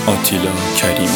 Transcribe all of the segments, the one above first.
آتیلا کریمی.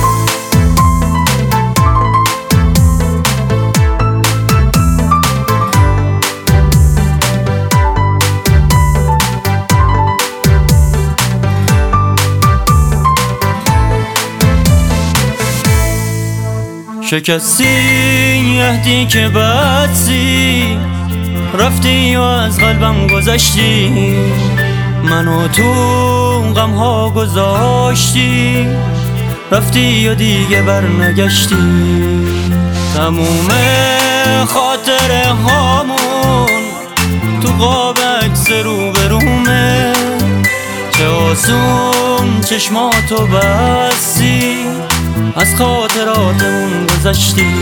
شکستی عهدی که بستی، رفتی و از قلبم گذشتی، منو تو غم ها گذاشتی، رفتی و دیگه برنگشتی. تموم خاطره هامون تو قاب عکس رو به رومه، چه آسون چشماتو بستی، از خاطراتمون گذشتی.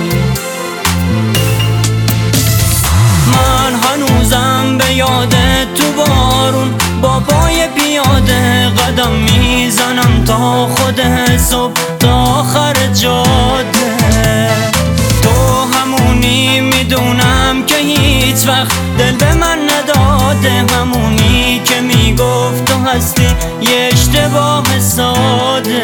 من هنوزم به یادت تو بارون با پای پیاده قدم میزنم تا خود صبح تا آخر جاده. تو همونی میدونم که هیچ وقت دل به من نداده، همونی که میگفت تو هستی یه اشتباه ساده.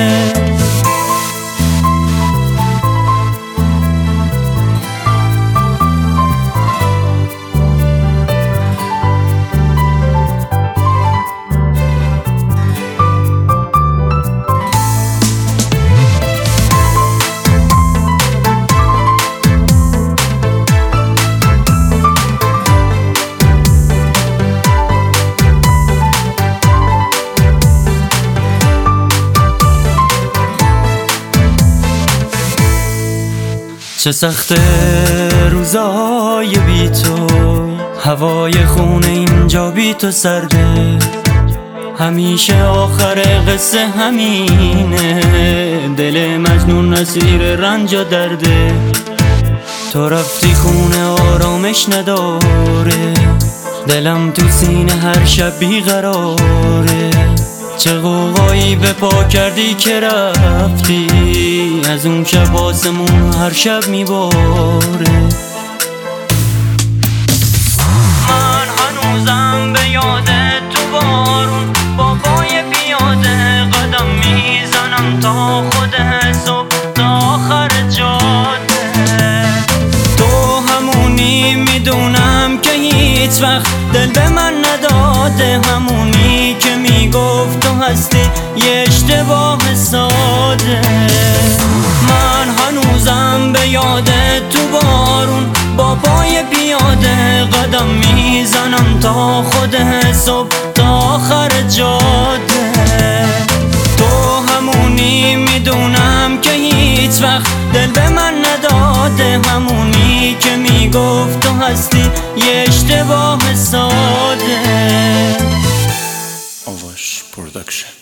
چه سخت روزای بی تو، هوای خونه اینجا بی تو سرده، همیشه آخر قصه همینه، دل مجنون اسیر رنج و درده. تو رفتی خونه آرامش نداره، دلم تو سینه هر شب بیقراره. چه غوغایی به پا کردی که رفتی، از اون شب آسمون هر شب میباره. من هنوزم به یادت تو بارون با پای پیاده قدم میزنم تا خود صبح تا آخر جاده. تو همونی میدونم که هیچ وقت دل به من نداده، همونی که میگفت تو هستی یه اشتباه ساده. من هنوزم به یادت تو بارون با پای پیاده قدم میزنم تا خود صبح تا آخر جاده. تو همونی میدونم که هیچ وقت دل به من نداده، همونی که میگفت تو هستی یه اشتباه ساده. آواش پروداکشن.